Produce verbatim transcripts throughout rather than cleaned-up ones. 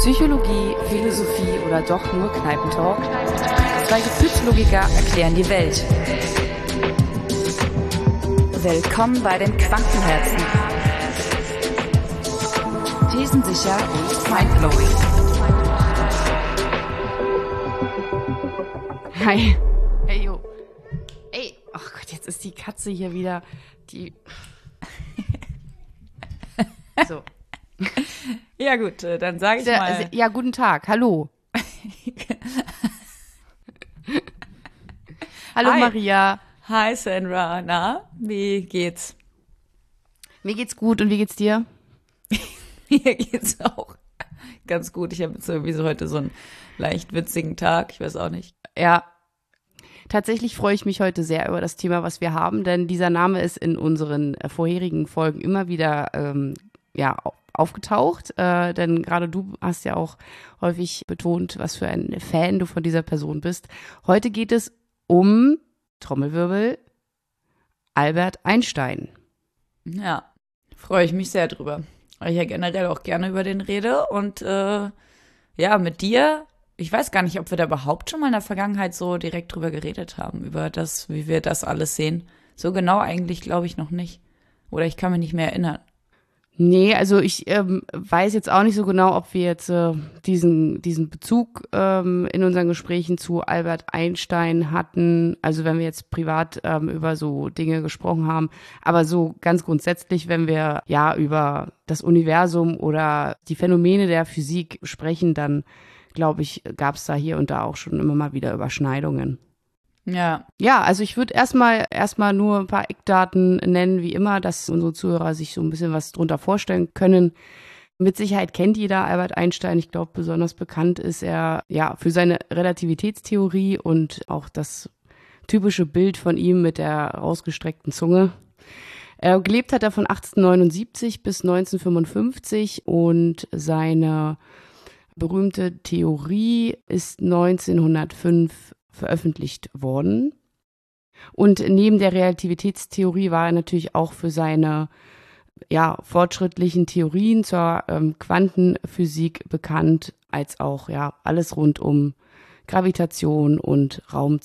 Psychologie, Philosophie oder doch nur Kneipentalk? Zwei Gefühlslogiker erklären die Welt. Willkommen bei den Quantenherzen. Thesensicher und mindblowing. Hi. Hey, yo. Ey, ach Gott, jetzt ist die Katze hier wieder, die... So. Ja gut, dann sage ich Der, mal. Ja, guten Tag, hallo. Hallo Hi. Maria. Hi Sandra, na, wie geht's? Mir geht's gut und wie geht's dir? Mir geht's auch ganz gut. Ich habe jetzt sowieso heute so einen leicht witzigen Tag, ich weiß auch nicht. Ja, tatsächlich freue ich mich heute sehr über das Thema, was wir haben, denn dieser Name ist in unseren äh, vorherigen Folgen immer wieder ähm, ja, aufgetaucht, äh, denn gerade du hast ja auch häufig betont, was für ein Fan du von dieser Person bist. Heute geht es um, Trommelwirbel, Albert Einstein. Ja, freue ich mich sehr drüber, weil ich ja generell auch gerne über den rede und äh, ja, mit dir, ich weiß gar nicht, ob wir da überhaupt schon mal in der Vergangenheit so direkt drüber geredet haben, über das, wie wir das alles sehen. So genau eigentlich glaube ich noch nicht. Oder ich kann mich nicht mehr erinnern. Nee, also ich ähm, weiß jetzt auch nicht so genau, ob wir jetzt äh, diesen diesen Bezug ähm, in unseren Gesprächen zu Albert Einstein hatten, also wenn wir jetzt privat ähm, über so Dinge gesprochen haben, aber so ganz grundsätzlich, wenn wir ja über das Universum oder die Phänomene der Physik sprechen, dann glaube ich, gab es da hier und da auch schon immer mal wieder Überschneidungen. Ja. Ja, also ich würde erstmal erstmal nur ein paar Eckdaten nennen, wie immer, dass unsere Zuhörer sich so ein bisschen was drunter vorstellen können. Mit Sicherheit kennt jeder Albert Einstein. Ich glaube, besonders bekannt ist er ja für seine Relativitätstheorie und auch das typische Bild von ihm mit der rausgestreckten Zunge. Er gelebt hat er von achtzehnhundertneunundsiebzig bis neunzehnhundertfünfundfünfzig und seine berühmte Theorie ist neunzehnhundertfünf veröffentlicht worden. Und neben der Relativitätstheorie war er natürlich auch für seine ja, fortschrittlichen Theorien zur ähm, Quantenphysik bekannt, als auch ja alles rund um Gravitation und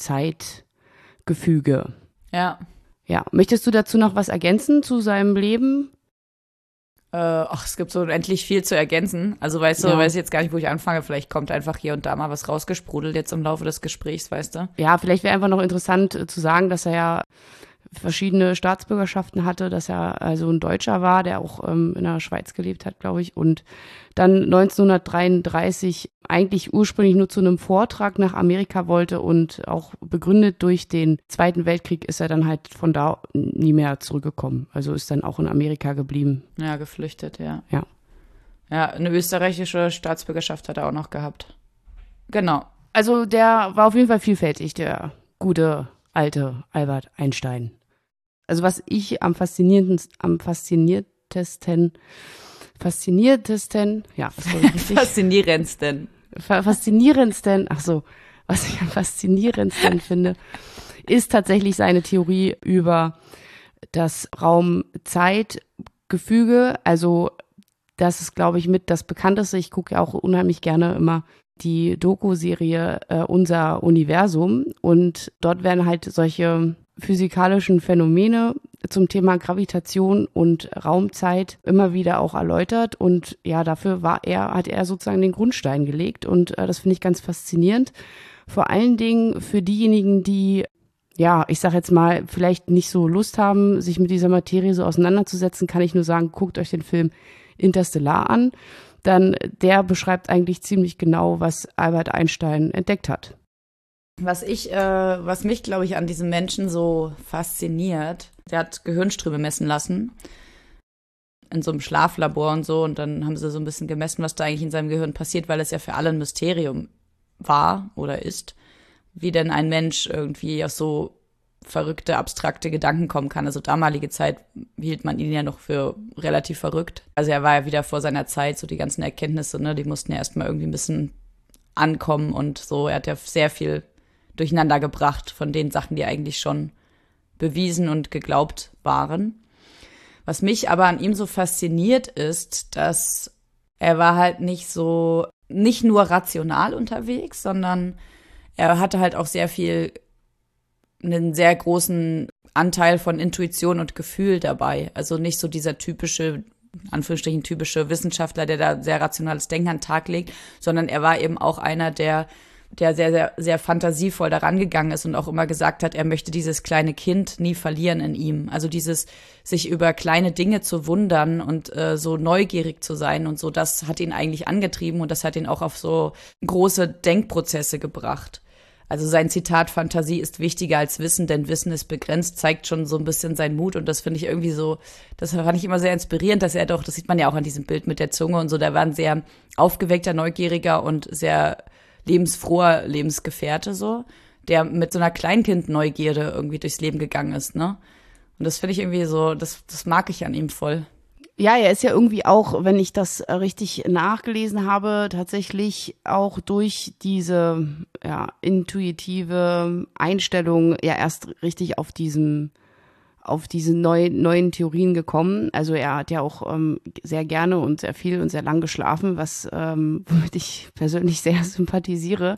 Raum-Zeit-Gefüge. Ja. Ja, möchtest du dazu noch was ergänzen zu seinem Leben? Äh, ach, es gibt so unendlich viel zu ergänzen. Also weißt du, Ja. weiß ich jetzt gar nicht, wo ich anfange. Vielleicht kommt einfach hier und da mal was rausgesprudelt jetzt im Laufe des Gesprächs, weißt du? Ja, vielleicht wäre einfach noch interessant äh, zu sagen, dass er ja verschiedene Staatsbürgerschaften hatte, dass er also ein Deutscher war, der auch ähm, in der Schweiz gelebt hat, glaube ich, und dann neunzehnhundertdreiunddreißig eigentlich ursprünglich nur zu einem Vortrag nach Amerika wollte und auch begründet durch den Zweiten Weltkrieg ist er dann halt von da nie mehr zurückgekommen. Also ist dann auch in Amerika geblieben. Ja, geflüchtet, ja. Ja. Ja, eine österreichische Staatsbürgerschaft hat er auch noch gehabt. Genau. Also der war auf jeden Fall vielfältig, der gute alte Albert Einstein. Also was ich am faszinierendsten, am fasziniertesten, fasziniertesten, ja, was soll ich richtig? Faszinierendsten. Fa- faszinierendsten, ach so, was ich am faszinierendsten finde, ist tatsächlich seine Theorie über das Raum-Zeit-Gefüge. Also das ist, glaube ich, mit das bekannteste. Ich gucke ja auch unheimlich gerne immer die Doku-Serie äh, Unser Universum und dort werden halt solche physikalischen Phänomene zum Thema Gravitation und Raumzeit immer wieder auch erläutert und ja, dafür war er, hat er sozusagen den Grundstein gelegt und äh, das finde ich ganz faszinierend. Vor allen Dingen für diejenigen, die, ja, ich sag jetzt mal, vielleicht nicht so Lust haben, sich mit dieser Materie so auseinanderzusetzen, kann ich nur sagen, guckt euch den Film Interstellar an. Dann der beschreibt eigentlich ziemlich genau, was Albert Einstein entdeckt hat. Was ich, äh, was mich, glaube ich, an diesem Menschen so fasziniert, der hat Gehirnströme messen lassen in so einem Schlaflabor und so und dann haben sie so ein bisschen gemessen, was da eigentlich in seinem Gehirn passiert, weil es ja für alle ein Mysterium war oder ist, wie denn ein Mensch irgendwie aus so verrückte, abstrakte Gedanken kommen kann. Also damalige Zeit hielt man ihn ja noch für relativ verrückt. Also er war ja wieder vor seiner Zeit, so die ganzen Erkenntnisse, ne, die mussten ja erstmal irgendwie ein bisschen ankommen und so. Er hat ja sehr viel durcheinander gebracht von den Sachen, die eigentlich schon bewiesen und geglaubt waren. Was mich aber an ihm so fasziniert ist, dass er war halt nicht so nicht nur rational unterwegs, sondern er hatte halt auch sehr viel, einen sehr großen Anteil von Intuition und Gefühl dabei. Also nicht so dieser typische, in Anführungsstrichen typische Wissenschaftler, der da sehr rationales Denken an den Tag legt, sondern er war eben auch einer, der der sehr, sehr, sehr fantasievoll daran gegangen ist und auch immer gesagt hat, er möchte dieses kleine Kind nie verlieren in ihm. Also dieses, sich über kleine Dinge zu wundern und äh, so neugierig zu sein und so, das hat ihn eigentlich angetrieben und das hat ihn auch auf so große Denkprozesse gebracht. Also sein Zitat, Fantasie ist wichtiger als Wissen, denn Wissen ist begrenzt, zeigt schon so ein bisschen seinen Mut und das finde ich irgendwie so, das fand ich immer sehr inspirierend, dass er doch, das sieht man ja auch an diesem Bild mit der Zunge und so, der war ein sehr aufgeweckter, neugieriger und sehr lebensfroher Lebensgefährte so, der mit so einer Kleinkind-Neugierde irgendwie durchs Leben gegangen ist, ne? Und das finde ich irgendwie so, das, das mag ich an ihm voll. Ja, er ist ja irgendwie auch, wenn ich das richtig nachgelesen habe, tatsächlich auch durch diese ja, intuitive Einstellung ja erst richtig auf diesem auf diese neu, neuen Theorien gekommen. Also er hat ja auch ähm, sehr gerne und sehr viel und sehr lang geschlafen, was ähm, womit ich persönlich sehr sympathisiere.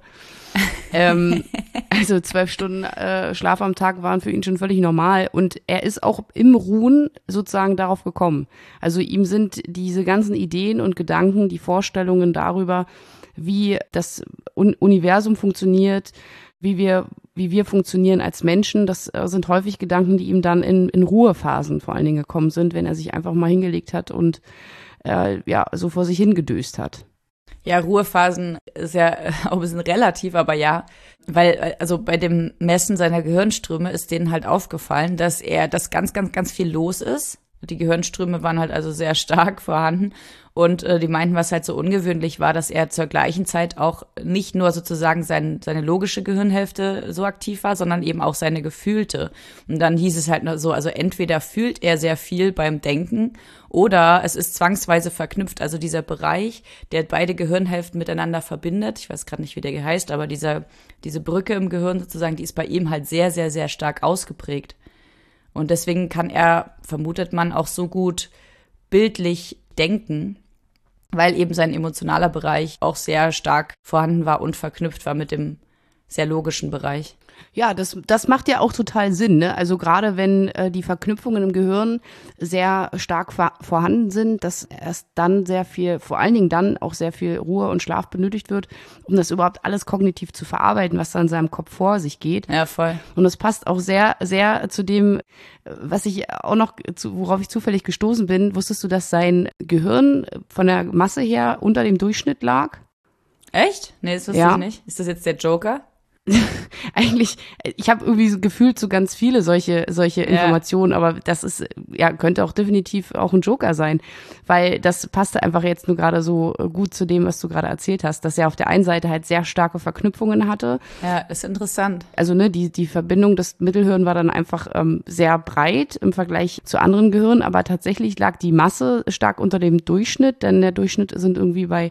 ähm, also zwölf Stunden äh, Schlaf am Tag waren für ihn schon völlig normal und er ist auch im Ruhen sozusagen darauf gekommen. Also ihm sind diese ganzen Ideen und Gedanken, die Vorstellungen darüber, wie das Un- Universum funktioniert, wie wir wie wir funktionieren als Menschen, das äh, sind häufig Gedanken, die ihm dann in, in Ruhephasen vor allen Dingen gekommen sind, wenn er sich einfach mal hingelegt hat und äh, ja so vor sich hingedöst hat. Ja, Ruhephasen ist ja auch ein bisschen relativ, aber ja, weil also bei dem Messen seiner Gehirnströme ist denen halt aufgefallen, dass er, dass ganz, ganz, ganz viel los ist. Die Gehirnströme waren halt also sehr stark vorhanden und äh, die meinten, was halt so ungewöhnlich war, dass er zur gleichen Zeit auch nicht nur sozusagen sein, seine logische Gehirnhälfte so aktiv war, sondern eben auch seine gefühlte. Und dann hieß es halt nur so, also entweder fühlt er sehr viel beim Denken oder es ist zwangsweise verknüpft, also dieser Bereich, der beide Gehirnhälften miteinander verbindet, ich weiß gerade nicht, wie der heißt, aber dieser, diese Brücke im Gehirn sozusagen, die ist bei ihm halt sehr, sehr, sehr stark ausgeprägt. Und deswegen kann er, vermutet man, auch so gut bildlich denken, weil eben sein emotionaler Bereich auch sehr stark vorhanden war und verknüpft war mit dem sehr logischen Bereich. Ja, das, das macht ja auch total Sinn, ne? Also gerade wenn äh, die Verknüpfungen im Gehirn sehr stark ver- vorhanden sind, dass erst dann sehr viel, vor allen Dingen dann auch sehr viel Ruhe und Schlaf benötigt wird, um das überhaupt alles kognitiv zu verarbeiten, was da in seinem Kopf vor sich geht. Ja, voll. Und das passt auch sehr, sehr zu dem, was ich auch noch, zu, worauf ich zufällig gestoßen bin. Wusstest du, dass sein Gehirn von der Masse her unter dem Durchschnitt lag? Echt? Nee, das wusste Ja. ich nicht. Ist das jetzt der Joker? Eigentlich, ich habe irgendwie so gefühlt so ganz viele solche solche Informationen, ja. Aber das ist ja könnte auch definitiv auch ein Joker sein, weil das passte einfach jetzt nur gerade so gut zu dem, was du gerade erzählt hast, dass er auf der einen Seite halt sehr starke Verknüpfungen hatte. Ja, ist interessant. Also ne, die die Verbindung des Mittelhirn war dann einfach ähm, sehr breit im Vergleich zu anderen Gehirnen, aber tatsächlich lag die Masse stark unter dem Durchschnitt, denn der Durchschnitt sind irgendwie bei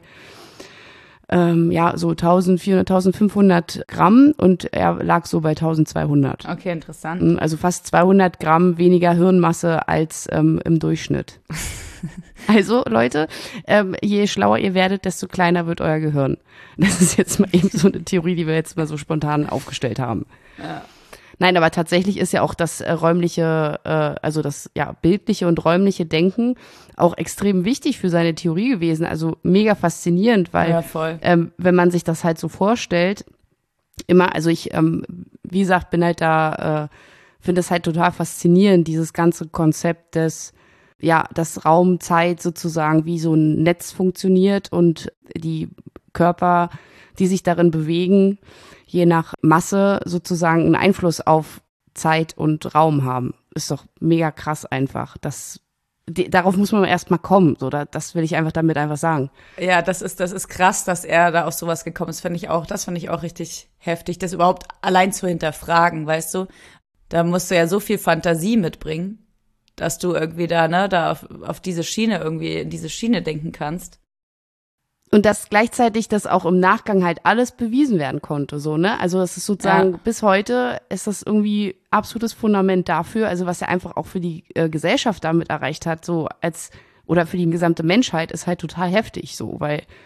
Ähm, ja, so eintausendvierhundert, eintausendfünfhundert Gramm und er lag so bei eintausendzweihundert. Okay, interessant. Also fast zweihundert Gramm weniger Hirnmasse als ähm, im Durchschnitt. Also Leute, ähm, je schlauer ihr werdet, desto kleiner wird euer Gehirn. Das ist jetzt mal eben so eine Theorie, die wir jetzt mal so spontan aufgestellt haben. Ja. Nein, aber tatsächlich ist ja auch das äh, räumliche, äh, also das ja bildliche und räumliche Denken auch extrem wichtig für seine Theorie gewesen. Also mega faszinierend, weil Ja, voll. ähm, wenn man sich das halt so vorstellt, immer, also ich, ähm, wie gesagt, bin halt da, äh, finde es halt total faszinierend, dieses ganze Konzept des, ja, dass Raum, Zeit sozusagen wie so ein Netz funktioniert und die Körper, die sich darin bewegen, je nach Masse sozusagen einen Einfluss auf Zeit und Raum haben. Ist doch mega krass einfach. Das, die, darauf muss man erst mal kommen. So, da, das will ich einfach damit einfach sagen. Ja, das ist, das ist krass, dass er da auf sowas gekommen ist, finde ich auch. Das finde ich auch richtig heftig, das überhaupt allein zu hinterfragen, weißt du? Da musst du ja so viel Fantasie mitbringen, dass du irgendwie da, ne, da auf, auf diese Schiene irgendwie, in diese Schiene denken kannst. Und dass gleichzeitig das auch im Nachgang halt alles bewiesen werden konnte, so, ne? Also das ist sozusagen, ja. Bis heute ist das irgendwie absolutes Fundament dafür, also was er einfach auch für die äh, Gesellschaft damit erreicht hat, so als, oder für die gesamte Menschheit, ist halt total heftig, so, weil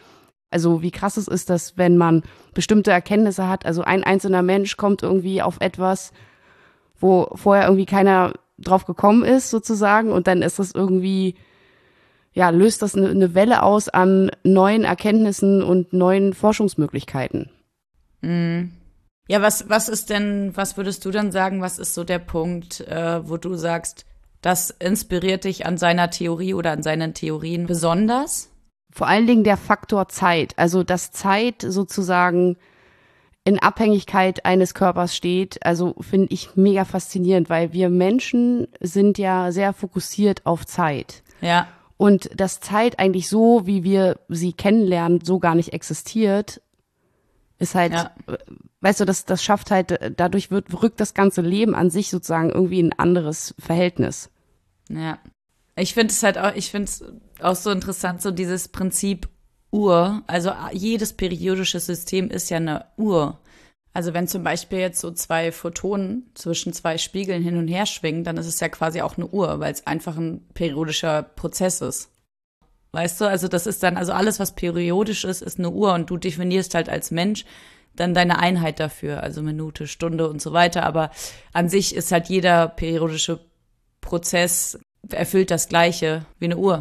Also wie krass es ist, dass wenn man bestimmte Erkenntnisse hat, also ein einzelner Mensch kommt irgendwie auf etwas, wo vorher irgendwie keiner drauf gekommen ist sozusagen und dann ist das irgendwie, ja, löst das eine, eine Welle aus an neuen Erkenntnissen und neuen Forschungsmöglichkeiten. Mhm. Ja, was, was ist denn, was würdest du dann sagen, was ist so der Punkt, äh, wo du sagst, das inspiriert dich an seiner Theorie oder an seinen Theorien besonders? Vor allen Dingen der Faktor Zeit, also dass Zeit sozusagen in Abhängigkeit eines Körpers steht, also finde ich mega faszinierend, weil wir Menschen sind ja sehr fokussiert auf Zeit. Ja. Und dass Zeit eigentlich so, wie wir sie kennenlernen, so gar nicht existiert, ist halt, ja. weißt du, das, das schafft halt, dadurch wird, rückt das ganze Leben an sich sozusagen irgendwie in ein anderes Verhältnis. Ja. Ich finde es halt auch, ich finde es auch so interessant, so dieses Prinzip Uhr. Also jedes periodische System ist ja eine Uhr. Also wenn zum Beispiel jetzt so zwei Photonen zwischen zwei Spiegeln hin und her schwingen, dann ist es ja quasi auch eine Uhr, weil es einfach ein periodischer Prozess ist. Weißt du, also das ist dann, also alles, was periodisch ist, ist eine Uhr und du definierst halt als Mensch dann deine Einheit dafür, also Minute, Stunde und so weiter. Aber an sich ist halt jeder periodische Prozess erfüllt das Gleiche wie eine Uhr.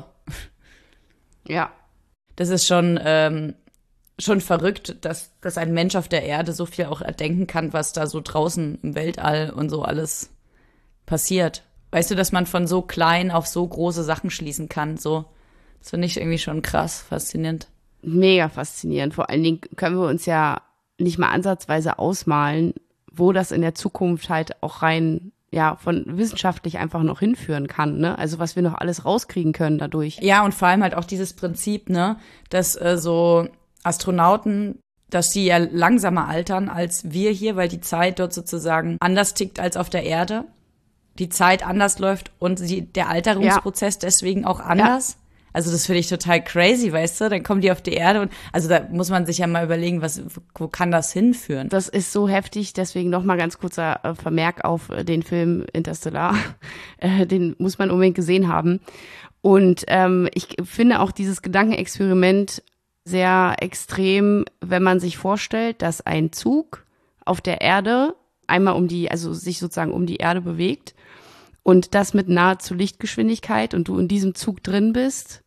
Ja. Das ist schon, ähm, schon verrückt, dass, dass ein Mensch auf der Erde so viel auch erdenken kann, was da so draußen im Weltall und so alles passiert. Weißt du, dass man von so klein auf so große Sachen schließen kann, so. Das finde ich irgendwie schon krass, faszinierend. Mega faszinierend. Vor allen Dingen können wir uns ja nicht mal ansatzweise ausmalen, wo das in der Zukunft halt auch rein, ja, von wissenschaftlich einfach noch hinführen kann, ne? Also was wir noch alles rauskriegen können dadurch. Ja, und vor allem halt auch dieses Prinzip, ne, dass äh, so Astronauten, dass sie ja langsamer altern als wir hier, weil die Zeit dort sozusagen anders tickt als auf der Erde. Die Zeit anders läuft und sie, der Alterungsprozess ja. deswegen auch anders. Ja. Also das finde ich total crazy, weißt du? Dann kommen die auf die Erde und also da muss man sich ja mal überlegen, was, wo kann das hinführen? Das ist so heftig, deswegen nochmal ganz kurzer äh, Vermerk auf äh, den Film Interstellar. äh, den muss man unbedingt gesehen haben. Und ähm, ich finde auch dieses Gedankenexperiment sehr extrem, wenn man sich vorstellt, dass ein Zug auf der Erde einmal um die, also sich sozusagen um die Erde bewegt und das mit nahezu Lichtgeschwindigkeit und du in diesem Zug drin bist,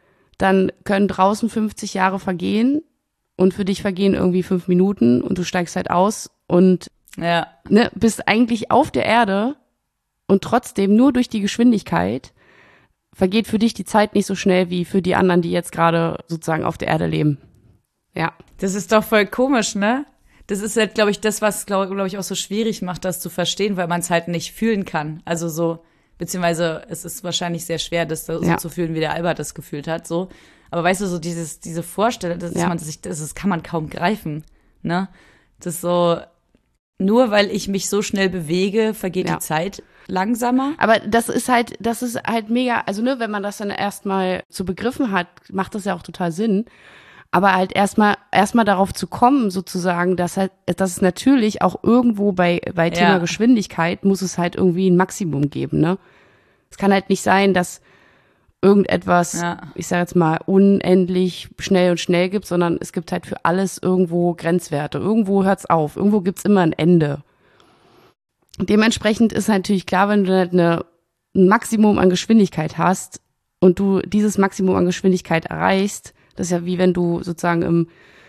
dann können draußen fünfzig Jahre vergehen und für dich vergehen irgendwie fünf Minuten und du steigst halt aus und ja. ne, bist eigentlich auf der Erde und trotzdem nur durch die Geschwindigkeit vergeht für dich die Zeit nicht so schnell wie für die anderen, die jetzt gerade sozusagen auf der Erde leben. Ja. Das ist doch voll komisch, ne? Das ist halt, glaube ich, das, was, glaube glaub ich, auch so schwierig macht, das zu verstehen, weil man es halt nicht fühlen kann. Also so, beziehungsweise es ist wahrscheinlich sehr schwer, das so ja. zu fühlen, wie der Albert das gefühlt hat, so. Aber weißt du, so dieses, diese Vorstellung, dass ja. man sich, das, das kann man kaum greifen, ne? Das ist so, nur weil ich mich so schnell bewege, vergeht ja. die Zeit langsamer. Aber das ist halt, das ist halt mega, also ne, wenn man das dann erstmal so begriffen hat, macht das ja auch total Sinn. Aber halt erstmal erstmal darauf zu kommen, sozusagen, dass halt, dass es natürlich auch irgendwo bei bei Thema ja. Geschwindigkeit muss es halt irgendwie ein Maximum geben, ne? Es kann halt nicht sein, dass irgendetwas, ja. ich sage jetzt mal, unendlich schnell und schnell gibt, sondern es gibt halt für alles irgendwo Grenzwerte. Irgendwo hört's auf, irgendwo gibt's immer ein Ende. Dementsprechend ist natürlich klar, wenn du halt eine, ein Maximum an Geschwindigkeit hast und du dieses Maximum an Geschwindigkeit erreichst, das ist ja wie wenn du sozusagen im,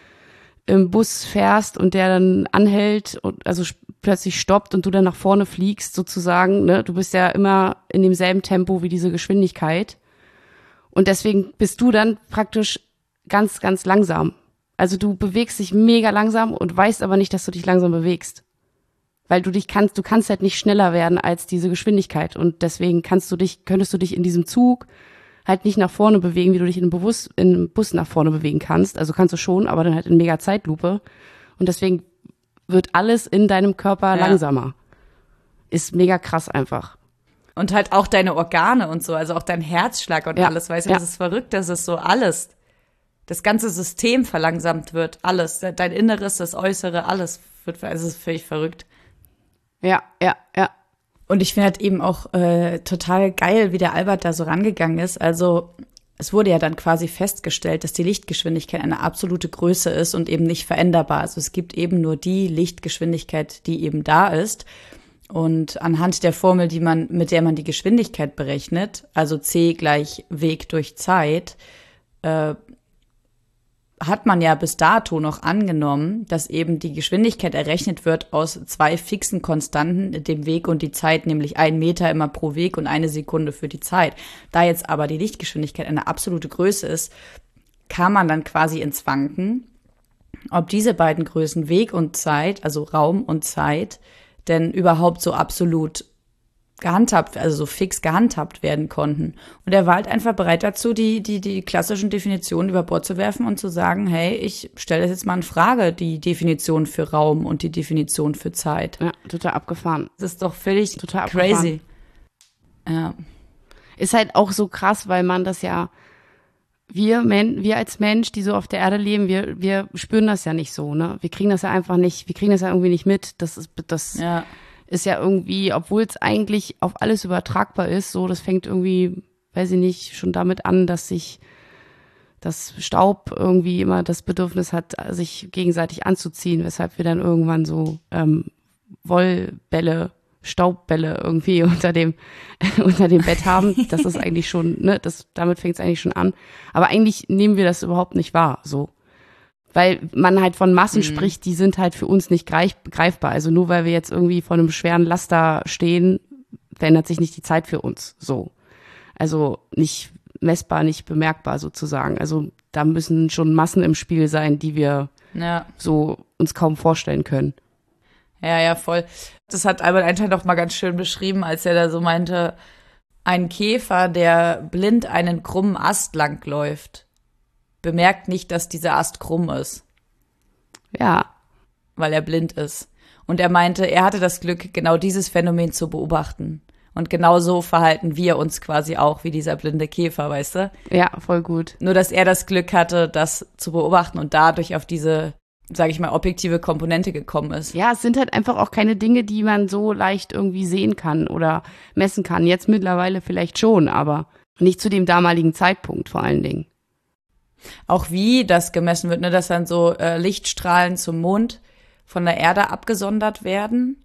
im Bus fährst und der dann anhält und also plötzlich stoppt und du dann nach vorne fliegst sozusagen, ne? Du bist ja immer in demselben Tempo wie diese Geschwindigkeit und deswegen bist du dann praktisch ganz, ganz langsam. Also du bewegst dich mega langsam und weißt aber nicht, dass du dich langsam bewegst. Weil du dich kannst, du kannst halt nicht schneller werden als diese Geschwindigkeit und deswegen kannst du dich, könntest du dich in diesem Zug halt nicht nach vorne bewegen, wie du dich in einem, Bewusst, in einem Bus nach vorne bewegen kannst. Also kannst du schon, aber dann halt in mega Zeitlupe. Und deswegen wird alles in deinem Körper ja. langsamer. Ist mega krass einfach. Und halt auch deine Organe und so, also auch dein Herzschlag und ja. alles, weißt du, ja. das ist verrückt, dass es so alles, das ganze System verlangsamt wird, alles, dein Inneres, das Äußere, alles wird, also es ist völlig verrückt. Ja, ja, ja. Und ich finde halt eben auch äh, total geil, wie der Albert da so rangegangen ist. Also es wurde ja dann quasi festgestellt, dass die Lichtgeschwindigkeit eine absolute Größe ist und eben nicht veränderbar. Also es gibt eben nur die Lichtgeschwindigkeit, die eben da ist. Und anhand der Formel, die man, mit der man die Geschwindigkeit berechnet, also c gleich Weg durch Zeit, äh, hat man ja bis dato noch angenommen, dass eben die Geschwindigkeit errechnet wird aus zwei fixen Konstanten, dem Weg und die Zeit, nämlich ein Meter immer pro Weg und eine Sekunde für die Zeit. Da jetzt aber die Lichtgeschwindigkeit eine absolute Größe ist, kam man dann quasi ins Wanken, ob diese beiden Größen Weg und Zeit, also Raum und Zeit, denn überhaupt so absolut gehandhabt, also so fix gehandhabt werden konnten. Und er war halt einfach bereit dazu, die, die, die klassischen Definitionen über Bord zu werfen und zu sagen, hey, ich stelle das jetzt mal in Frage, die Definition für Raum und die Definition für Zeit. Ja, total abgefahren. Das ist doch völlig total crazy. Ja. Ist halt auch so krass, weil man das ja, wir, Men- wir als Mensch, die so auf der Erde leben, wir, wir spüren das ja nicht so, ne? Wir kriegen das ja einfach nicht, wir kriegen das ja irgendwie nicht mit. Das ist, das Ja. ist ja irgendwie, obwohl es eigentlich auf alles übertragbar ist, so, das fängt irgendwie, weiß ich nicht, schon damit an, dass sich das Staub irgendwie immer das Bedürfnis hat, sich gegenseitig anzuziehen, weshalb wir dann irgendwann so ähm, Wollbälle, Staubbälle irgendwie unter dem unter dem Bett haben. Das ist eigentlich schon, ne, das damit fängt es eigentlich schon an. Aber eigentlich nehmen wir das überhaupt nicht wahr, so. Weil man halt von Massen mhm. spricht, die sind halt für uns nicht greif, greifbar. Also nur weil wir jetzt irgendwie vor einem schweren Laster stehen, verändert sich nicht die Zeit für uns, so. Also nicht messbar, nicht bemerkbar sozusagen. Also da müssen schon Massen im Spiel sein, die wir ja. so uns kaum vorstellen können. Ja, ja, voll. Das hat Albert Einstein doch mal ganz schön beschrieben, als er da so meinte, ein Käfer, der blind einen krummen Ast langläuft, bemerkt nicht, dass dieser Ast krumm ist. Ja. Weil er blind ist. Und er meinte, er hatte das Glück, genau dieses Phänomen zu beobachten. Und genau so verhalten wir uns quasi auch wie dieser blinde Käfer, weißt du? Ja, voll gut. Nur, dass er das Glück hatte, das zu beobachten und dadurch auf diese, sage ich mal, objektive Komponente gekommen ist. Ja, es sind halt einfach auch keine Dinge, die man so leicht irgendwie sehen kann oder messen kann. Jetzt mittlerweile vielleicht schon, aber nicht zu dem damaligen Zeitpunkt vor allen Dingen. Auch wie das gemessen wird, ne, dass dann so äh, Lichtstrahlen zum Mond von der Erde abgesondert werden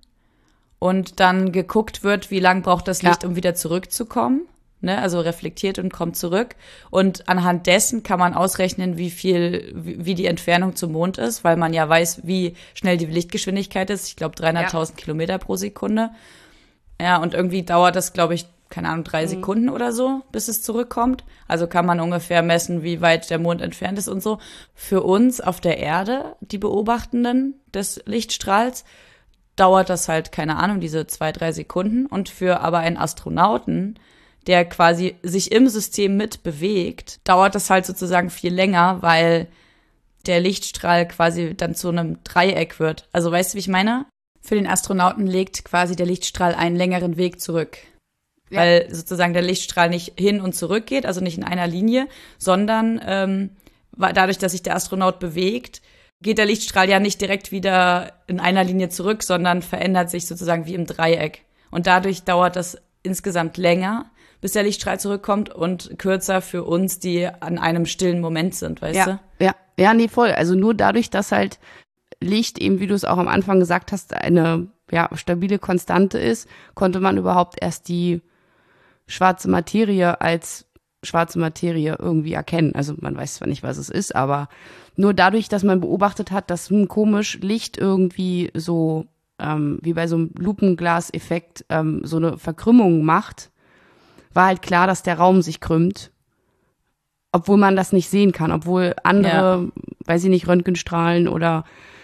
und dann geguckt wird, wie lang braucht das Licht, ja. um wieder zurückzukommen. Ne, also reflektiert und kommt zurück. Und anhand dessen kann man ausrechnen, wie viel, wie, wie die Entfernung zum Mond ist, weil man ja weiß, wie schnell die Lichtgeschwindigkeit ist. Ich glaube, dreihunderttausend ja. Kilometer pro Sekunde. Ja, und irgendwie dauert das, glaube ich, keine Ahnung, drei mhm. Sekunden oder so, bis es zurückkommt. Also kann man ungefähr messen, wie weit der Mond entfernt ist und so. Für uns auf der Erde, die Beobachtenden des Lichtstrahls, dauert das halt, keine Ahnung, diese zwei, drei Sekunden. Und für aber einen Astronauten, der quasi sich im System mit bewegt, dauert das halt sozusagen viel länger, weil der Lichtstrahl quasi dann zu einem Dreieck wird. Also weißt du, wie ich meine? Für den Astronauten legt quasi der Lichtstrahl einen längeren Weg zurück. Ja. Weil sozusagen der Lichtstrahl nicht hin und zurück geht, also nicht in einer Linie, sondern ähm, dadurch, dass sich der Astronaut bewegt, geht der Lichtstrahl ja nicht direkt wieder in einer Linie zurück, sondern verändert sich sozusagen wie im Dreieck. Und dadurch dauert das insgesamt länger, bis der Lichtstrahl zurückkommt und kürzer für uns, die an einem stillen Moment sind, weißt ja, du? Ja, ja, nee, voll. Also nur dadurch, dass halt Licht eben, wie du es auch am Anfang gesagt hast, eine ja, stabile Konstante ist, konnte man überhaupt erst die schwarze Materie als schwarze Materie irgendwie erkennen. Also man weiß zwar nicht, was es ist, aber nur dadurch, dass man beobachtet hat, dass ein komisch Licht irgendwie so, ähm, wie bei so einem Lupenglas-Effekt, ähm, so eine Verkrümmung macht, war halt klar, dass der Raum sich krümmt, obwohl man das nicht sehen kann, obwohl andere, ja. weiß ich nicht, Röntgenstrahlen oder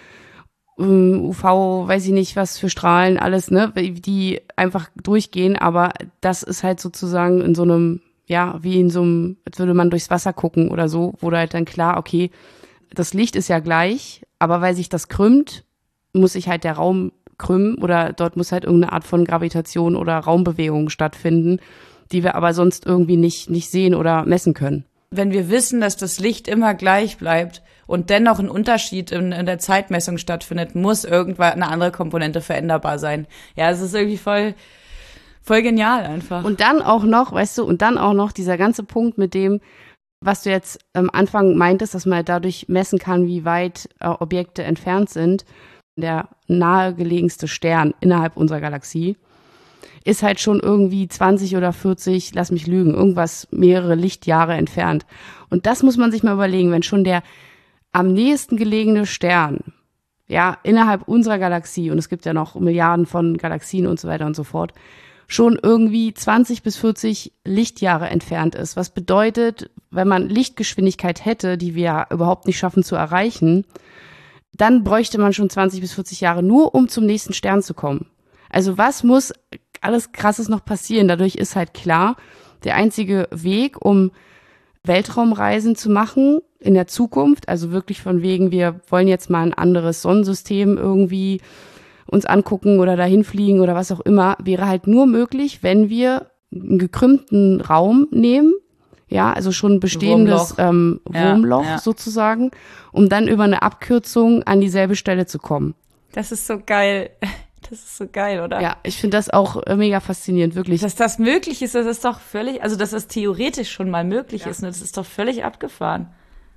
ähm, U V, weiß ich nicht, was für Strahlen, alles, ne, die einfach durchgehen, aber das ist halt sozusagen in so einem, ja, wie in so einem, als würde man durchs Wasser gucken oder so, wurde halt dann klar, okay, das Licht ist ja gleich, aber weil sich das krümmt, muss sich halt der Raum krümmen oder dort muss halt irgendeine Art von Gravitation oder Raumbewegung stattfinden, die wir aber sonst irgendwie nicht, nicht sehen oder messen können. Wenn wir wissen, dass das Licht immer gleich bleibt und dennoch ein Unterschied in, in der Zeitmessung stattfindet, muss irgendwann eine andere Komponente veränderbar sein. Ja, es ist irgendwie voll, voll genial einfach. Und dann auch noch, weißt du, und dann auch noch dieser ganze Punkt mit dem, was du jetzt am Anfang meintest, dass man dadurch messen kann, wie weit äh, Objekte entfernt sind, der nahegelegenste Stern innerhalb unserer Galaxie ist halt schon irgendwie zwanzig oder vierzig, lass mich lügen, irgendwas mehrere Lichtjahre entfernt. Und das muss man sich mal überlegen, wenn schon der am nächsten gelegene Stern, ja, innerhalb unserer Galaxie, und es gibt ja noch Milliarden von Galaxien und so weiter und so fort, schon irgendwie zwanzig bis vierzig Lichtjahre entfernt ist. Was bedeutet, wenn man Lichtgeschwindigkeit hätte, die wir ja überhaupt nicht schaffen zu erreichen, dann bräuchte man schon zwanzig bis vierzig Jahre nur, um zum nächsten Stern zu kommen. Also was muss alles Krasses noch passieren? Dadurch ist halt klar, der einzige Weg, um Weltraumreisen zu machen in der Zukunft, also wirklich von wegen, wir wollen jetzt mal ein anderes Sonnensystem irgendwie uns angucken oder dahin fliegen oder was auch immer, wäre halt nur möglich, wenn wir einen gekrümmten Raum nehmen, ja, also schon ein bestehendes Wurmloch, ähm, Wurmloch ja, ja. sozusagen, um dann über eine Abkürzung an dieselbe Stelle zu kommen. Das ist so geil. Das ist so geil, oder? Ja, ich finde das auch äh, mega faszinierend, wirklich. Dass das möglich ist, das ist doch völlig, also dass das theoretisch schon mal möglich ja. ist, ne? Das ist doch völlig abgefahren.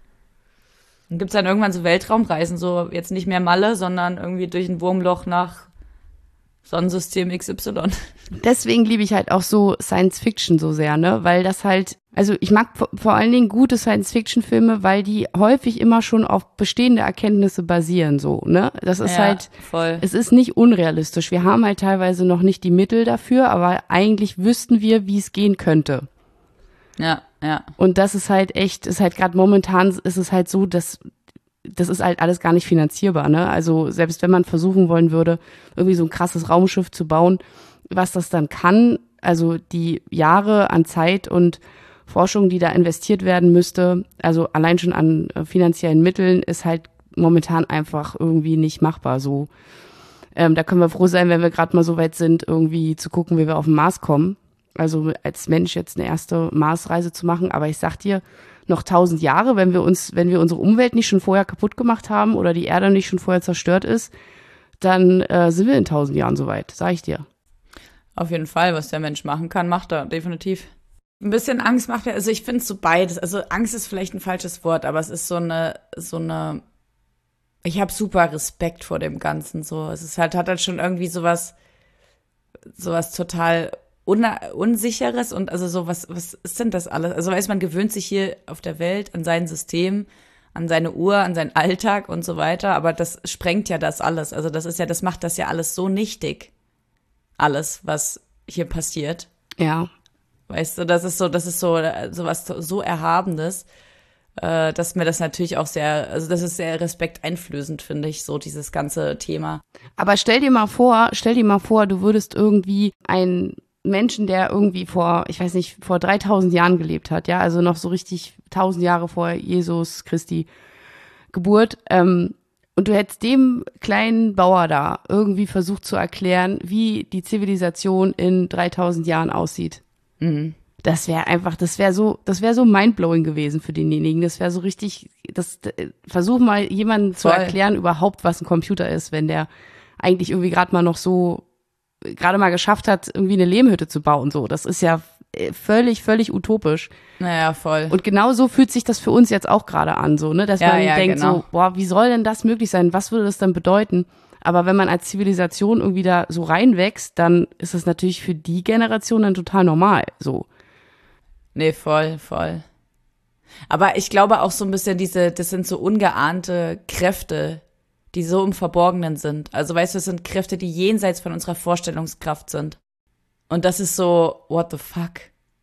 Dann gibt's dann irgendwann so Weltraumreisen, so jetzt nicht mehr Malle, sondern irgendwie durch ein Wurmloch nach Sonnensystem X Y. Deswegen liebe ich halt auch so Science Fiction so sehr, ne, weil das halt, also ich mag vor allen Dingen gute Science Fiction Filme, weil die häufig immer schon auf bestehende Erkenntnisse basieren, so, ne, das ist ja, halt, voll. Es ist nicht unrealistisch, wir haben halt teilweise noch nicht die Mittel dafür, aber eigentlich wüssten wir, wie es gehen könnte. Ja, ja. Und das ist halt echt, ist halt gerade momentan ist es halt so, dass das ist halt alles gar nicht finanzierbar, ne? Also selbst wenn man versuchen wollen würde, irgendwie so ein krasses Raumschiff zu bauen, was das dann kann, also die Jahre an Zeit und Forschung, die da investiert werden müsste, also allein schon an finanziellen Mitteln, ist halt momentan einfach irgendwie nicht machbar. So, ähm, da können wir froh sein, wenn wir gerade mal so weit sind, irgendwie zu gucken, wie wir auf den Mars kommen. Also als Mensch jetzt eine erste Marsreise zu machen, aber ich sag dir, noch tausend Jahre, wenn wir uns, wenn wir unsere Umwelt nicht schon vorher kaputt gemacht haben oder die Erde nicht schon vorher zerstört ist, dann äh, sind wir in tausend Jahren soweit, sag ich dir. Auf jeden Fall, was der Mensch machen kann, macht er, definitiv. Ein bisschen Angst macht er, also ich finde es so beides, also Angst ist vielleicht ein falsches Wort, aber es ist so eine, so eine, ich habe super Respekt vor dem Ganzen, so, es ist halt, hat halt schon irgendwie sowas, sowas total Un- Unsicheres und also so, was, was ist denn das alles? Also weiß man gewöhnt sich hier auf der Welt an sein System, an seine Uhr, an seinen Alltag und so weiter, aber das sprengt ja das alles. Also das ist ja, das macht das ja alles so nichtig. Alles, was hier passiert. Ja. Weißt du, das ist so, das ist so, so was so Erhabenes, äh, dass mir das natürlich auch sehr, also das ist sehr respekteinflößend, finde ich, so dieses ganze Thema. Aber stell dir mal vor, stell dir mal vor, du würdest irgendwie ein Menschen, der irgendwie vor, ich weiß nicht, vor dreitausend Jahren gelebt hat, ja, also noch so richtig tausend Jahre vor Jesus Christi Geburt, ähm, und du hättest dem kleinen Bauer da irgendwie versucht zu erklären, wie die Zivilisation in dreitausend Jahren aussieht. Mhm. Das wäre einfach, das wäre so, das wäre so mindblowing gewesen für denjenigen. Das wäre so richtig, das, versuch mal jemandem zu erklären überhaupt, was ein Computer ist, wenn der eigentlich irgendwie gerade mal noch so gerade mal geschafft hat, irgendwie eine Lehmhütte zu bauen, so. Das ist ja völlig, völlig utopisch. Naja, voll. Und genau so fühlt sich das für uns jetzt auch gerade an, so, ne, dass ja, man ja, denkt genau. so, boah, wie soll denn das möglich sein? Was würde das dann bedeuten? Aber wenn man als Zivilisation irgendwie da so reinwächst, dann ist das natürlich für die Generation dann total normal, so. Nee, voll, voll. Aber ich glaube auch so ein bisschen diese, das sind so ungeahnte Kräfte, die so im Verborgenen sind. Also weißt du, es sind Kräfte, die jenseits von unserer Vorstellungskraft sind. Und das ist so, what the fuck?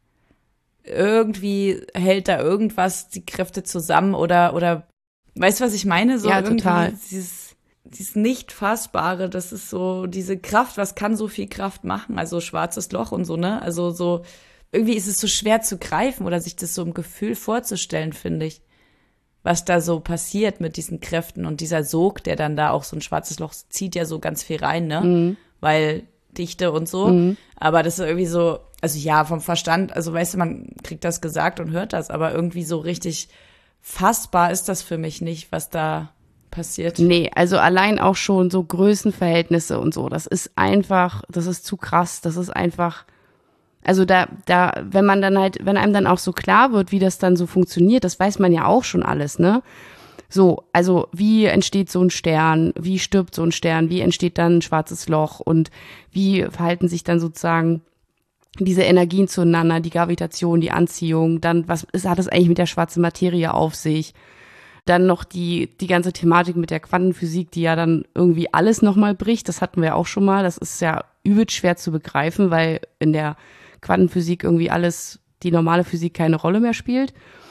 Irgendwie hält da irgendwas die Kräfte zusammen oder, oder, weißt du, was ich meine? So ja, irgendwie total. Dieses, dieses Nicht-Fassbare, das ist so, diese Kraft, was kann so viel Kraft machen? Also schwarzes Loch und so, ne? Also so, irgendwie ist es so schwer zu greifen oder sich das so im Gefühl vorzustellen, finde ich. Was da so passiert mit diesen Kräften und dieser Sog, der dann da auch so ein schwarzes Loch zieht ja so ganz viel rein, ne? Mhm. Weil Dichte und so. Mhm. Aber das ist irgendwie so, also ja, vom Verstand, also weißt du, man kriegt das gesagt und hört das, aber irgendwie so richtig fassbar ist das für mich nicht, was da passiert. Nee, also allein auch schon so Größenverhältnisse und so, das ist einfach, das ist zu krass, das ist einfach, Also da, da, wenn man dann halt, wenn einem dann auch so klar wird, wie das dann so funktioniert, das weiß man ja auch schon alles, ne? So, also wie entsteht so ein Stern, wie stirbt so ein Stern, wie entsteht dann ein schwarzes Loch und wie verhalten sich dann sozusagen diese Energien zueinander, die Gravitation, die Anziehung, dann was ist, hat es eigentlich mit der schwarzen Materie auf sich? Dann noch die, die ganze Thematik mit der Quantenphysik, die ja dann irgendwie alles nochmal bricht, das hatten wir auch schon mal, das ist ja übel schwer zu begreifen, weil in der Quantenphysik irgendwie alles, die normale Physik keine Rolle mehr spielt.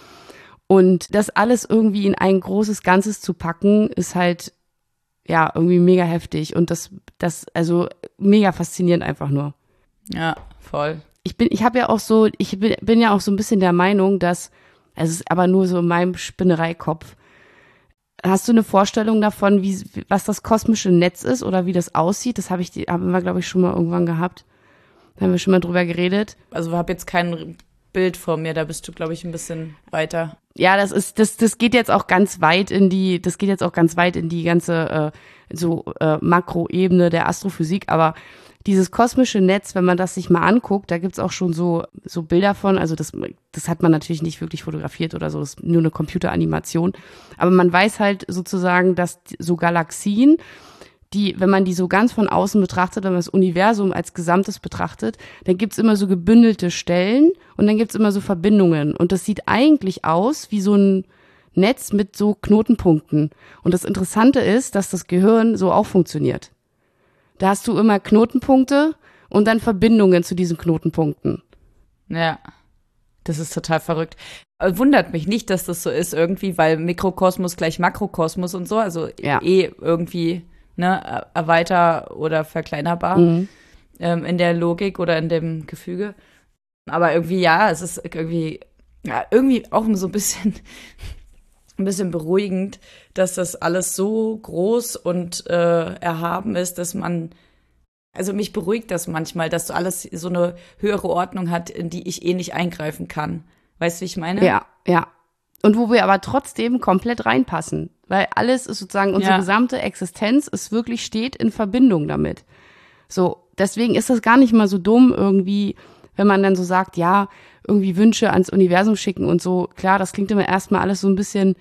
Und das alles irgendwie in ein großes Ganzes zu packen, ist halt, ja, irgendwie mega heftig. Und das, das, also mega faszinierend einfach nur. Ja, voll. Ich bin, ich habe ja auch so, ich bin, bin ja auch so ein bisschen der Meinung, dass, es ist aber nur so in meinem Spinnereikopf. Hast du eine Vorstellung davon, wie, was das kosmische Netz ist oder wie das aussieht? Das habe ich, haben wir, glaube ich, schon mal irgendwann gehabt. Da haben wir schon mal drüber geredet. Also ich habe jetzt kein Bild vor mir, da bist du, glaube ich, ein bisschen weiter. Ja, das ist, das, das geht jetzt auch ganz weit in die, das geht jetzt auch ganz weit in die ganze äh, so äh, Makroebene der Astrophysik, aber dieses kosmische Netz, wenn man das sich mal anguckt, da gibt's auch schon so so Bilder von, also das das hat man natürlich nicht wirklich fotografiert oder so, das ist nur eine Computeranimation, aber man weiß halt sozusagen, dass so Galaxien, die, wenn man die so ganz von außen betrachtet, wenn man das Universum als Gesamtes betrachtet, dann gibt's immer so gebündelte Stellen und dann gibt's immer so Verbindungen und das sieht eigentlich aus wie so ein Netz mit so Knotenpunkten und das Interessante ist, dass das Gehirn so auch funktioniert. Da hast du immer Knotenpunkte und dann Verbindungen zu diesen Knotenpunkten. Ja, das ist total verrückt. Wundert mich nicht, dass das so ist irgendwie, weil Mikrokosmos gleich Makrokosmos und so, also ja. eh irgendwie ne, erweiter- oder verkleinerbar mhm. ähm, in der Logik oder in dem Gefüge. Aber irgendwie, ja, es ist irgendwie, ja, irgendwie auch so ein bisschen ein bisschen beruhigend, dass das alles so groß und äh, erhaben ist, dass man, also mich beruhigt das manchmal, dass so alles so eine höhere Ordnung hat, in die ich eh nicht eingreifen kann. Weißt du, wie ich meine? Ja, ja. Und wo wir aber trotzdem komplett reinpassen, weil alles ist sozusagen, unsere ja. gesamte Existenz ist wirklich, steht in Verbindung damit. So, deswegen ist das gar nicht mal so dumm irgendwie, wenn man dann so sagt, ja, irgendwie Wünsche ans Universum schicken und so. Klar, das klingt immer erstmal alles so ein bisschen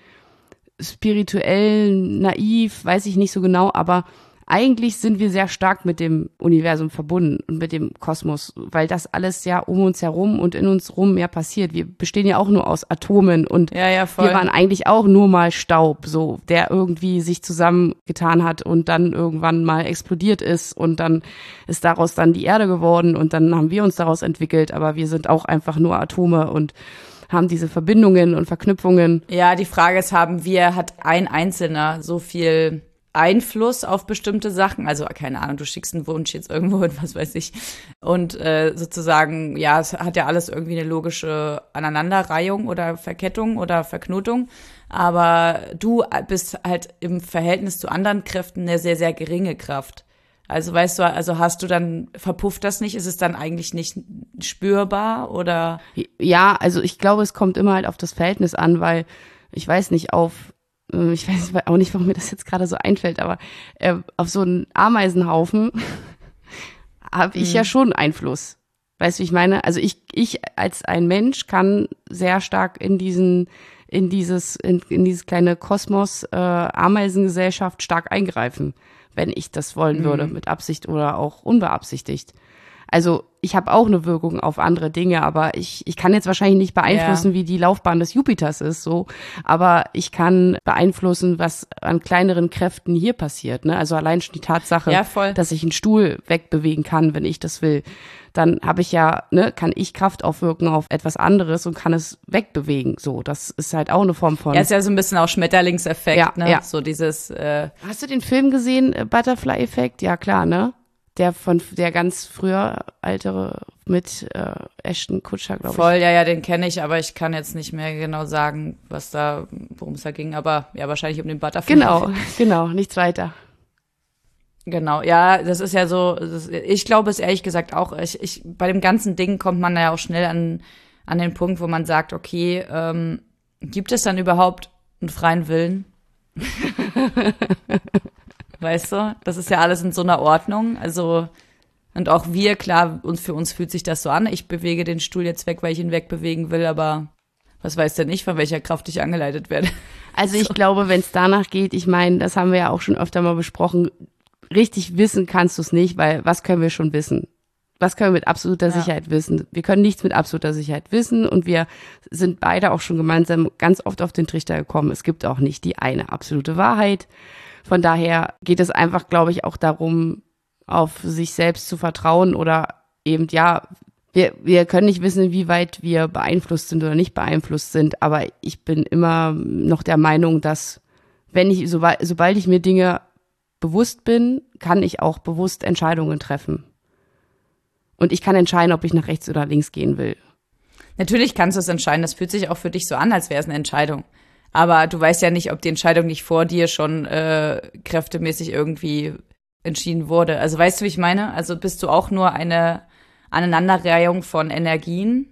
spirituell, naiv, weiß ich nicht so genau, aber eigentlich sind wir sehr stark mit dem Universum verbunden und mit dem Kosmos, weil das alles ja um uns herum und in uns rum ja passiert. Wir bestehen ja auch nur aus Atomen und ja, ja, voll. Wir waren eigentlich auch nur mal Staub, so, der irgendwie sich zusammengetan hat und dann irgendwann mal explodiert ist und dann ist daraus dann die Erde geworden und dann haben wir uns daraus entwickelt, aber wir sind auch einfach nur Atome und haben diese Verbindungen und Verknüpfungen. Ja, die Frage ist, haben wir, hat ein Einzelner so viel Einfluss auf bestimmte Sachen, also keine Ahnung, du schickst einen Wunsch jetzt irgendwo hin, was weiß ich, und äh, sozusagen, ja, es hat ja alles irgendwie eine logische Aneinanderreihung oder Verkettung oder Verknotung, aber du bist halt im Verhältnis zu anderen Kräften eine sehr, sehr geringe Kraft. Also weißt du, also hast du dann, verpufft das nicht, ist es dann eigentlich nicht spürbar oder? Ja, also ich glaube, es kommt immer halt auf das Verhältnis an, weil ich weiß nicht, auf ich weiß auch nicht, warum mir das jetzt gerade so einfällt, aber äh, auf so einen Ameisenhaufen habe ich mhm. ja schon Einfluss. Weißt du, wie ich meine? Also ich, ich als ein Mensch kann sehr stark in diesen, in dieses, in, in dieses kleine Kosmos äh, Ameisengesellschaft stark eingreifen, wenn ich das wollen mhm. würde, mit Absicht oder auch unbeabsichtigt. Also ich habe auch eine Wirkung auf andere Dinge, aber ich, ich kann jetzt wahrscheinlich nicht beeinflussen, ja. wie die Laufbahn des Jupiters ist, so. Aber ich kann beeinflussen, was an kleineren Kräften hier passiert, ne? Also allein schon die Tatsache, ja, voll. dass ich einen Stuhl wegbewegen kann, wenn ich das will. Dann habe ich ja, ne, kann ich Kraft aufwirken auf etwas anderes und kann es wegbewegen, so. Das ist halt auch eine Form von. Ja, ist ja so ein bisschen auch Schmetterlingseffekt, ja, ne? Ja. So dieses, äh Hast du den Film gesehen, Butterfly-Effekt? Ja, klar, ne? Der von der ganz früher ältere mit äh, Ashton Kutcher, glaube ich. Voll, ja, ja, den kenne ich, aber ich kann jetzt nicht mehr genau sagen, was da, worum es da ging, aber ja, wahrscheinlich um den Butterfly. Genau, genau, nichts weiter. Genau, ja, das ist ja so, das, ich glaube es ehrlich gesagt auch, ich, ich, bei dem ganzen Ding kommt man ja auch schnell an, an den Punkt, wo man sagt, okay, ähm, gibt es dann überhaupt einen freien Willen? Weißt du, das ist ja alles in so einer Ordnung, also Und auch wir, klar, uns, für uns fühlt sich das so an. Ich bewege den Stuhl jetzt weg, weil ich ihn wegbewegen will, aber was weiß denn ich, von welcher Kraft ich angeleitet werde. Also ich so. glaube, wenn es danach geht, ich meine, das haben wir ja auch schon öfter mal besprochen, richtig wissen kannst du es nicht, weil was können wir schon wissen? Was können wir mit absoluter ja. Sicherheit wissen? Wir können nichts mit absoluter Sicherheit wissen und wir sind beide auch schon gemeinsam ganz oft auf den Trichter gekommen. Es gibt auch nicht die eine absolute Wahrheit. Von daher geht es einfach, glaube ich, auch darum, auf sich selbst zu vertrauen oder eben, ja, wir, wir können nicht wissen, wie weit wir beeinflusst sind oder nicht beeinflusst sind, aber ich bin immer noch der Meinung, dass wenn ich, sobald, sobald ich mir Dinge bewusst bin, kann ich auch bewusst Entscheidungen treffen. Und ich kann entscheiden, ob ich nach rechts oder links gehen will. Natürlich kannst du es entscheiden, das fühlt sich auch für dich so an, als wäre es eine Entscheidung. Aber du weißt ja nicht, ob die Entscheidung nicht vor dir schon äh, kräftemäßig irgendwie entschieden wurde. Also weißt du, wie ich meine? Also bist du auch nur eine Aneinanderreihung von Energien?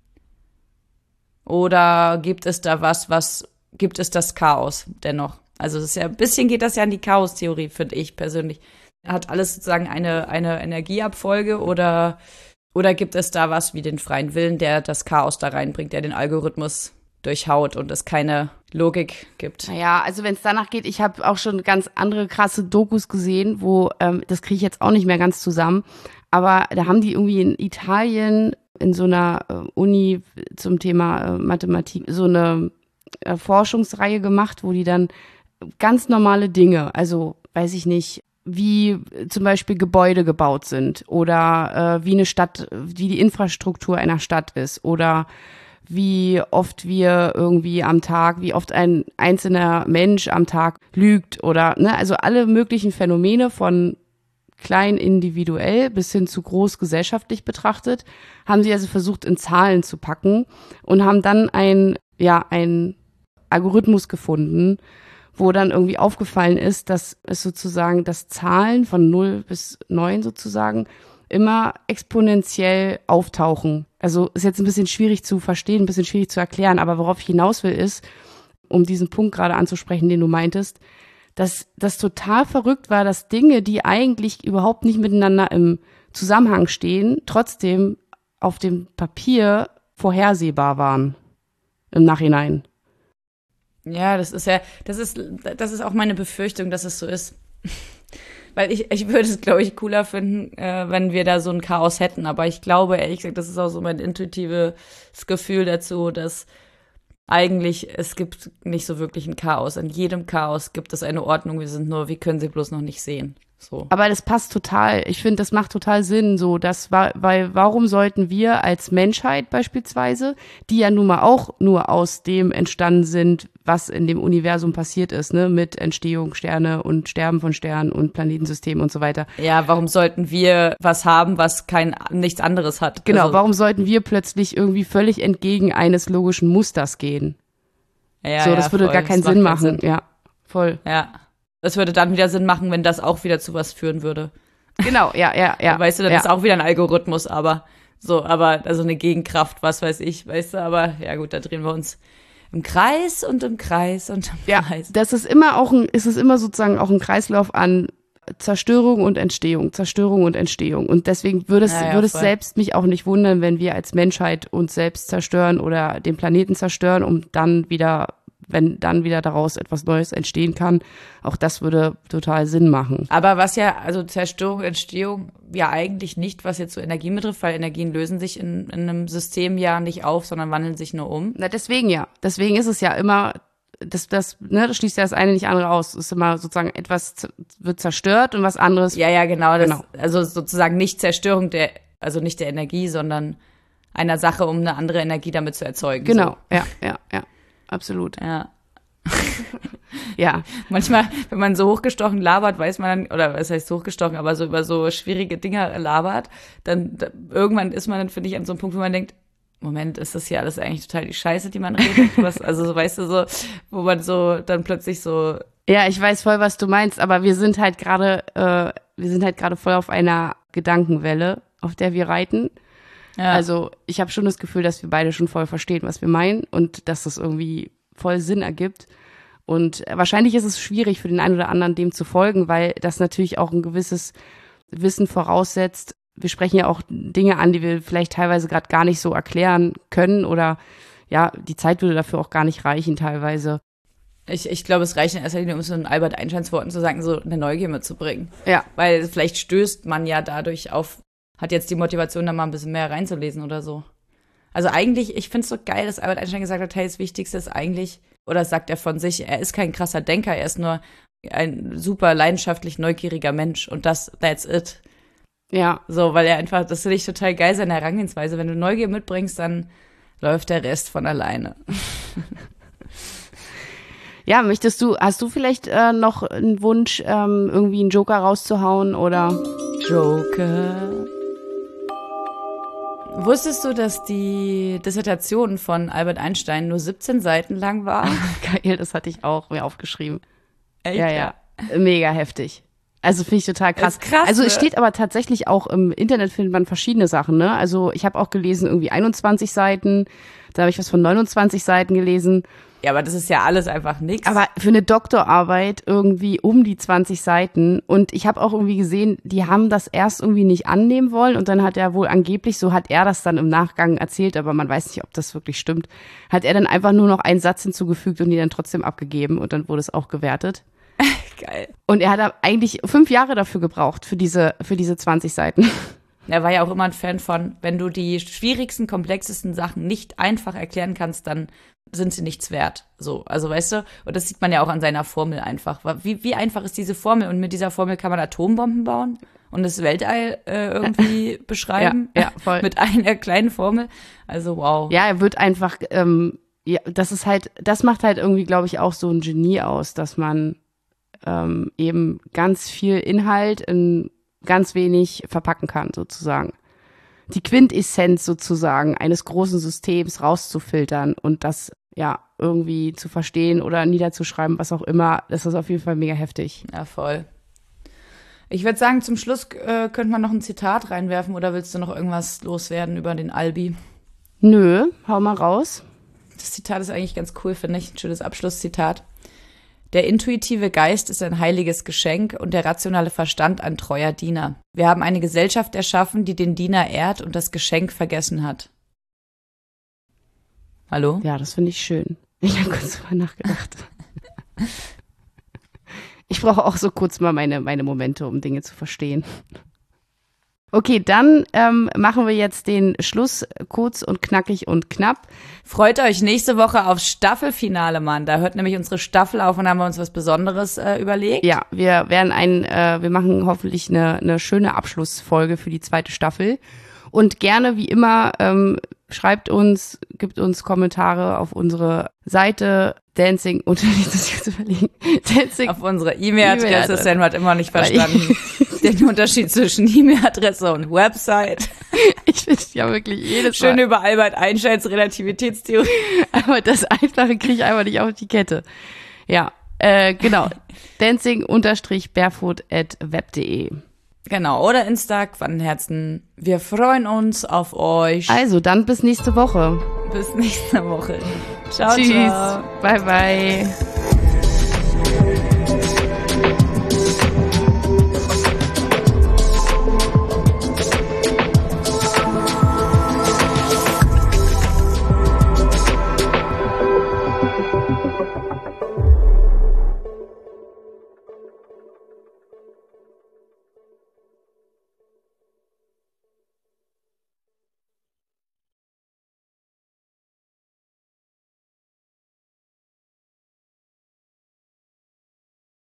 Oder gibt es da was, was, gibt es das Chaos dennoch? Also das ist ja, ein bisschen geht das ja in die Chaos-Theorie, finde ich persönlich. Hat alles sozusagen eine, eine Energieabfolge oder, oder gibt es da was wie den freien Willen, der das Chaos da reinbringt, der den Algorithmus durchhaut und es keine Logik gibt? Naja, also wenn es danach geht, ich habe auch schon ganz andere krasse Dokus gesehen, wo, ähm, das kriege ich jetzt auch nicht mehr ganz zusammen, aber da haben die irgendwie in Italien in so einer äh, Uni zum Thema äh, Mathematik so eine äh, Forschungsreihe gemacht, wo die dann ganz normale Dinge, also weiß ich nicht, wie zum Beispiel Gebäude gebaut sind oder äh, wie eine Stadt, wie die Infrastruktur einer Stadt ist oder wie oft wir irgendwie am Tag, wie oft ein einzelner Mensch am Tag lügt oder, ne, also alle möglichen Phänomene von klein individuell bis hin zu groß gesellschaftlich betrachtet, haben sie also versucht in Zahlen zu packen und haben dann ein, ja, ein Algorithmus gefunden, wo dann irgendwie aufgefallen ist, dass es sozusagen, dass Zahlen von null bis neun sozusagen immer exponentiell auftauchen. Also ist jetzt ein bisschen schwierig zu verstehen, ein bisschen schwierig zu erklären, aber worauf ich hinaus will ist, um diesen Punkt gerade anzusprechen, den du meintest, dass das total verrückt war, dass Dinge, die eigentlich überhaupt nicht miteinander im Zusammenhang stehen, trotzdem auf dem Papier vorhersehbar waren im Nachhinein. Ja, das ist ja, das ist, das ist auch meine Befürchtung, dass es so ist. Weil ich, ich würde es, glaube ich, cooler finden, äh, wenn wir da so ein Chaos hätten. Aber ich glaube, ehrlich gesagt, das ist auch so mein intuitives Gefühl dazu, dass eigentlich es gibt nicht so wirklich ein Chaos. In jedem Chaos gibt es eine Ordnung. Wir sind nur, wir können sie bloß noch nicht sehen. So. Aber das passt total. Ich finde, das macht total Sinn. So, das war, weil warum sollten wir als Menschheit beispielsweise, die ja nun mal auch nur aus dem entstanden sind, was in dem Universum passiert ist, ne, mit Entstehung Sterne und Sterben von Sternen und Planetensystemen und so weiter. Ja, warum sollten wir was haben, was kein nichts anderes hat? Genau, also, warum sollten wir plötzlich irgendwie völlig entgegen eines logischen Musters gehen? Ja, so, das ja, würde voll. gar keinen Das Sinn macht keinen machen. Sinn. Ja, voll. Ja. Das würde dann wieder Sinn machen, wenn das auch wieder zu was führen würde. Genau, ja, ja, ja. Weißt du, dann ja. ist auch wieder ein Algorithmus, aber so, aber also eine Gegenkraft, was weiß ich, weißt du, aber ja gut, da drehen wir uns im Kreis und im Kreis und im ja, Kreis. Das ist immer auch ein, ist es immer sozusagen auch ein Kreislauf an Zerstörung und Entstehung, Zerstörung und Entstehung. Und deswegen würde es, ja, ja, würde es voll. selbst mich auch nicht wundern, wenn wir als Menschheit uns selbst zerstören oder den Planeten zerstören, um dann wieder wenn dann wieder daraus etwas Neues entstehen kann. Auch das würde total Sinn machen. Aber was ja, also Zerstörung, Entstehung, ja eigentlich nicht, was jetzt so Energie betrifft, weil Energien lösen sich in, in einem System ja nicht auf, sondern wandeln sich nur um. Na, deswegen ja. Deswegen ist es ja immer, das, das, ne, das schließt ja das eine nicht andere aus. Es ist immer sozusagen, etwas z- wird zerstört und was anderes. Ja, ja, genau. Das, genau. Also sozusagen nicht Zerstörung der, also nicht der Energie, sondern einer Sache, um eine andere Energie damit zu erzeugen. Genau, so. ja, ja, ja. Absolut. Ja. Ja. Manchmal, wenn man so hochgestochen labert, weiß man dann, oder was heißt hochgestochen, aber so über so schwierige Dinge labert, dann da, irgendwann ist man dann, finde ich, an so einem Punkt, wo man denkt, Moment, ist das hier alles eigentlich total die Scheiße, die man redet? Was, also so, weißt du, so, wo man so dann plötzlich so. Ja, ich weiß voll, was du meinst, aber wir sind halt gerade, äh, wir sind halt gerade voll auf einer Gedankenwelle, auf der wir reiten. Ja. Also ich habe schon das Gefühl, dass wir beide schon voll verstehen, was wir meinen und dass das irgendwie voll Sinn ergibt. Und wahrscheinlich ist es schwierig für den einen oder anderen, dem zu folgen, weil das natürlich auch ein gewisses Wissen voraussetzt, wir sprechen ja auch Dinge an, die wir vielleicht teilweise gerade gar nicht so erklären können oder ja, die Zeit würde dafür auch gar nicht reichen teilweise. Ich, ich glaube, es reicht in erster Linie, um so in Albert Einsteins Worten zu sagen, so eine Neugier mitzubringen. Ja. Weil vielleicht stößt man ja dadurch auf, hat jetzt die Motivation, da mal ein bisschen mehr reinzulesen oder so. Also eigentlich, ich finde es so geil, dass Albert Einstein gesagt hat, hey, das Wichtigste ist eigentlich, oder sagt er von sich, er ist kein krasser Denker, er ist nur ein super leidenschaftlich neugieriger Mensch und das, that's it. Ja. So, weil er einfach, das finde ich total geil, seine Herangehensweise. Wenn du Neugier mitbringst, dann läuft der Rest von alleine. Ja, möchtest du, hast du vielleicht äh, noch einen Wunsch, ähm, irgendwie einen Joker rauszuhauen oder? Joker. Wusstest du, dass die Dissertation von Albert Einstein nur siebzehn Seiten lang war? Geil, das hatte ich auch mir aufgeschrieben. Echt? Ja, ja. Mega heftig. Also finde ich total krass. Ist krass, also ne? Es steht aber tatsächlich auch im Internet, findet man verschiedene Sachen, ne? Also ich habe auch gelesen, irgendwie einundzwanzig Seiten, da habe ich was von neunundzwanzig Seiten gelesen. Ja, aber das ist ja alles einfach nichts. Aber für eine Doktorarbeit irgendwie um die zwanzig Seiten. Und ich habe auch irgendwie gesehen, die haben das erst irgendwie nicht annehmen wollen. Und dann hat er wohl angeblich, so hat er das dann im Nachgang erzählt, aber man weiß nicht, ob das wirklich stimmt, hat er dann einfach nur noch einen Satz hinzugefügt und die dann trotzdem abgegeben. Und dann wurde es auch gewertet. Geil. Und er hat eigentlich fünf Jahre dafür gebraucht, für diese, für diese zwanzig Seiten. Er war ja auch immer ein Fan von, wenn du die schwierigsten, komplexesten Sachen nicht einfach erklären kannst, dann sind sie nichts wert. So, also weißt du, und das sieht man ja auch an seiner Formel einfach. Wie, wie einfach ist diese Formel? Und mit dieser Formel kann man Atombomben bauen und das Weltall äh, irgendwie beschreiben. Ja, ja, voll. Mit einer kleinen Formel. Also wow. Ja, er wird einfach, ähm, ja, das ist halt, das macht halt irgendwie, glaube ich, auch so ein Genie aus, dass man ähm, eben ganz viel Inhalt in ganz wenig verpacken kann, sozusagen. Die Quintessenz sozusagen eines großen Systems rauszufiltern und das ja irgendwie zu verstehen oder niederzuschreiben, was auch immer, das ist auf jeden Fall mega heftig. Ja, voll. Ich würde sagen, zum Schluss äh, könnte man noch ein Zitat reinwerfen oder willst du noch irgendwas loswerden über den Albi? Nö, hau mal raus. Das Zitat ist eigentlich ganz cool, finde ich. Ein schönes Abschlusszitat. Der intuitive Geist ist ein heiliges Geschenk und der rationale Verstand ein treuer Diener. Wir haben eine Gesellschaft erschaffen, die den Diener ehrt und das Geschenk vergessen hat. Hallo? Ja, das finde ich schön. Ich habe kurz drüber nachgedacht. Ich brauche auch so kurz mal meine, meine Momente, um Dinge zu verstehen. Okay, dann ähm, machen wir jetzt den Schluss kurz und knackig und knapp. Freut euch nächste Woche aufs Staffelfinale, Mann. Da hört nämlich unsere Staffel auf und haben wir uns was Besonderes äh, überlegt. Ja, wir werden ein, äh, wir machen hoffentlich eine, eine schöne Abschlussfolge für die zweite Staffel. Und gerne, wie immer, ähm, schreibt uns, gibt uns Kommentare auf unsere Seite Dancing, und das jetzt überlegen, Dancing. Auf unsere E-Mail-Adresse, E-Mail-Adresse. Sam hat immer nicht verstanden den Unterschied zwischen E-Mail-Adresse und Website. Ich finde ja wirklich jedes Schön Mal. über Albert Einsteins Relativitätstheorie. Aber das Einfache kriege ich einfach nicht auf die Kette. Ja, äh, genau. Dancing-barefoot at web punkt de. Genau, oder Insta, Quantenherzen. Wir freuen uns auf euch. Also, dann bis nächste Woche. Bis nächste Woche. Ciao, Tschüss. ciao. Bye, bye.